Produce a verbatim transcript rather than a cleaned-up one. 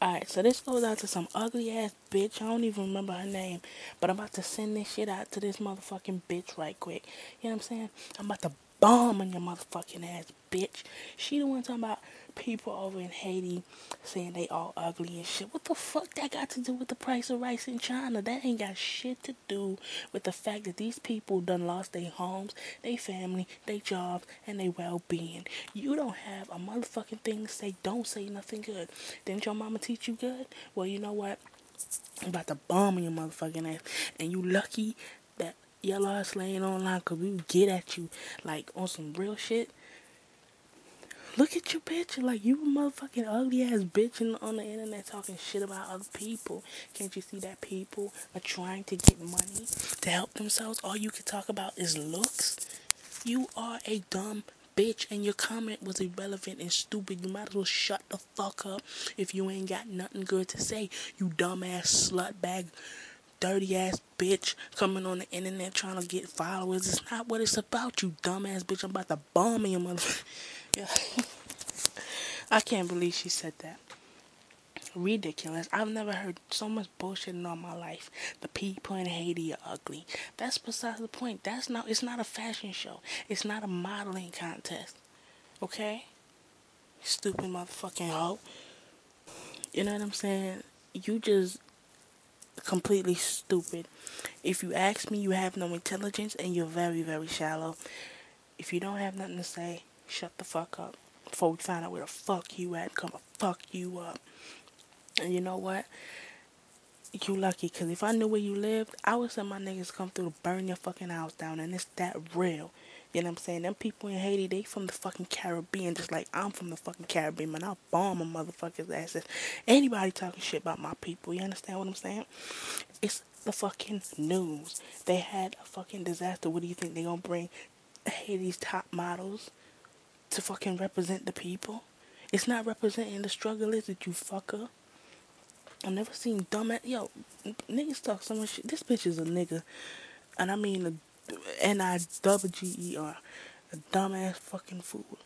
Alright, so this goes out to some ugly ass bitch. I don't even remember her name. But I'm about to send this shit out to this motherfucking bitch right quick. You know what I'm saying? I'm about to bomb on your motherfucking ass, bitch. She the one talking about people over in Haiti saying they all ugly and shit. What the fuck that got to do with the price of rice in China? That ain't got shit to do with the fact that these people done lost their homes, their family, their jobs, and their well-being. You don't have a motherfucking thing to say. Don't say nothing good. Didn't your mama teach you good? Well, you know what? I'm about to bomb on your motherfucking ass. And you lucky that your ass laying online because we would get at you like on some real shit. Look at your picture, like you a motherfucking ugly ass bitch in, on the internet talking shit about other people. Can't you see that people are trying to get money to help themselves? All you can talk about is looks. You are a dumb bitch, and your comment was irrelevant and stupid. You might as well shut the fuck up if you ain't got nothing good to say. You dumbass slut bag, dirty ass bitch coming on the internet trying to get followers. It's not what it's about, you dumbass bitch. I'm about to bomb in your mother. Yeah. I can't believe she said that. Ridiculous. I've never heard so much bullshit in all my life. The people in Haiti are ugly. That's besides the point. That's not. It's not a fashion show. It's not a modeling contest. Okay? Stupid motherfucking hoe. You know what I'm saying? You just completely stupid. If you ask me, you have no intelligence and you're very, very shallow. If you don't have nothing to say, shut the fuck up. Before we find out where the fuck you at, come fuck you up. And you know what? You lucky, cause if I knew where you lived, I would send my niggas come through to burn your fucking house down, and it's that real. You know what I'm saying? Them people in Haiti, they from the fucking Caribbean, just like I'm from the fucking Caribbean, man. I'll bomb a motherfucker's asses. Anybody talking shit about my people, you understand what I'm saying? It's the fucking news. They had a fucking disaster. What do you think they gonna bring Haiti's top models to fucking represent the people? It's not representing the struggle, is it, you fucker? I've never seen dumb ass. Yo, niggas talk so much shit. This bitch is a nigga. And I mean a N I double G E R. A dumbass fucking fool.